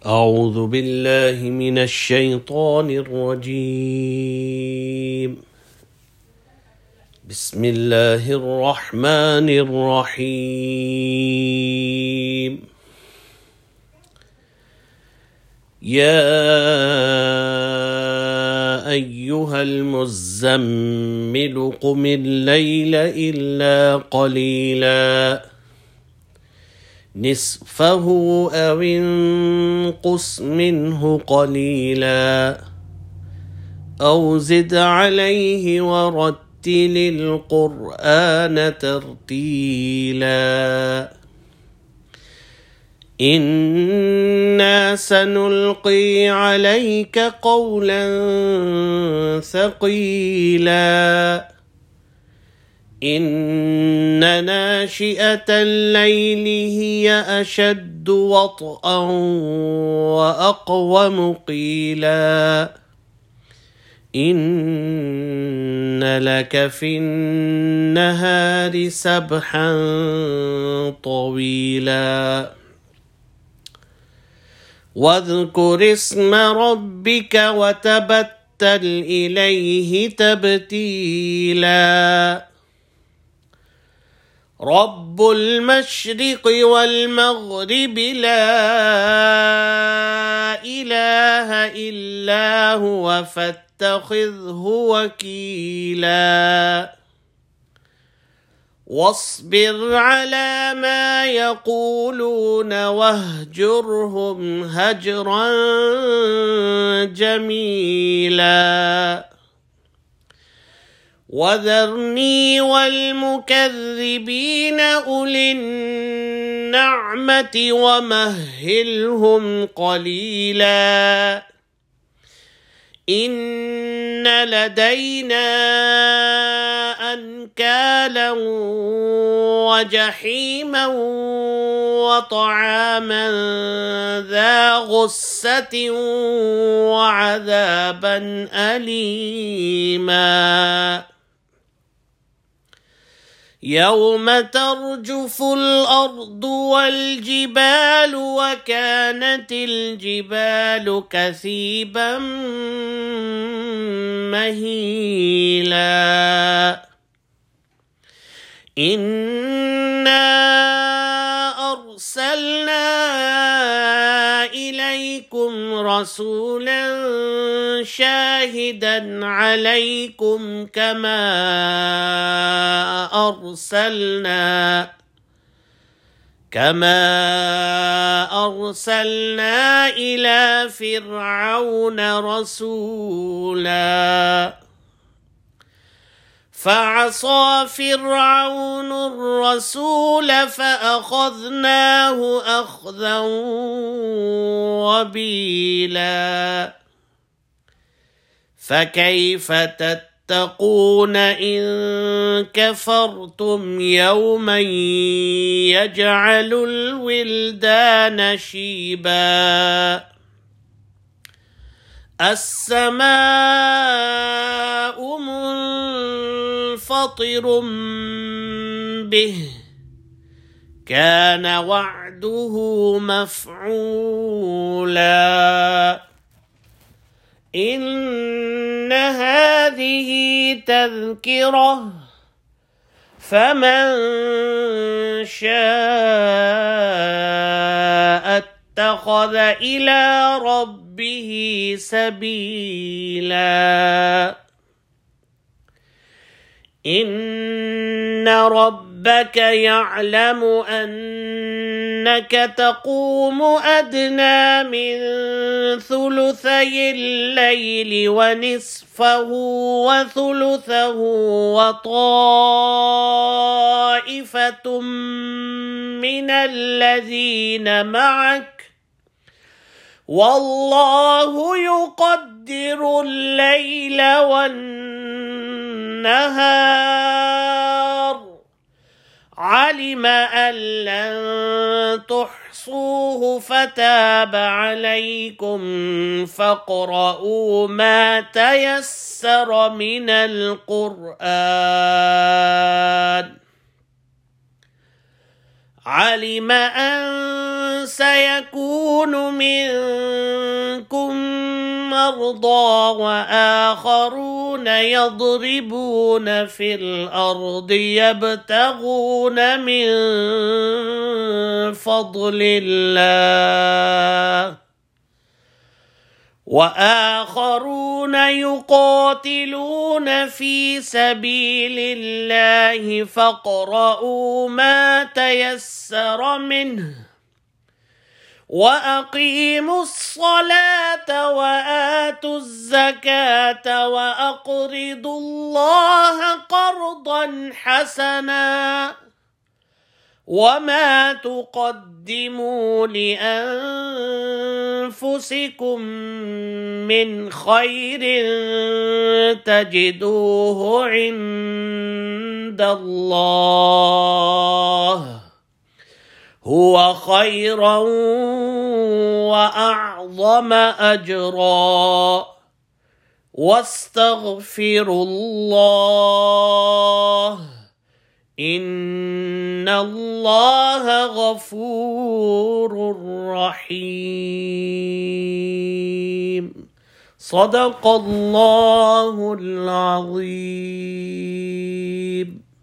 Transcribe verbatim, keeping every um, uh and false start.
أعوذ بالله من الشيطان الرجيم. بسم الله الرحمن الرحيم. يا أيها المزمل قم الليل إلا قليلا نصفه أو انقص منه قليلا أو زد عليه ورتل القرآن ترتيلا إنا سنلقي عليك قولا ثقيلا إن ناشئة الليل هي أشد وطئا وأقوم قيلا إن لك في النهار سبحا طويلا واذكر اسم ربك وتبتل إليه تبتيلا رب المشرق والمغرب لا إله إلا هو فاتخذه وكيلا واصبر على ما يقولون واهجرهم هجرا جميلا وذرني والمكذبين أولي النعمة ومهلهم قليلا إن لدينا أنكالا وجحيما وطعاما ذا غصة وعذابا أليما يوم ترجف الأرض والجبال وكانت الجبال كثيبا مهيلا إنا أرسلنا إليكم رسولا شاهدا عليكم كما أرسلنا كما أرسلنا إلى فرعون رسولا فعصى فرعون الرسول فأخذناه أخذا وبيلا فكيف تتقون إن كفرتم يوما يجعل الولدان شيبا السماء منفطر به كان وعده مفعولا إن هذه تذكرة فمن شاء اتخذ إلى ربه سبيلا إن ربك يعلم أنك تقوم أدنى من ثلثي الليل ونصفه وثلثه وطائفة من الذين معك والله يقدر الليل والنهار علم أن لن تحصوه فتاب عليكم فاقرؤوا ما تيسر من القرآن علم أن سيكون منكم مرضى وآخرون يضربون في الأرض يبتغون من فضل الله وآخرون يقاتلون في سبيل الله فاقرؤوا ما تيسر منه وأقيموا الصلاة وآتوا الزكاة وأقرضوا الله قرضا حسنا وما تقدموا لأنفسكم من خير تجدوه عند الله هو خيرا وأعظم أجرا واستغفروا الله إن الله غفور رحيم. صدق الله العظيم.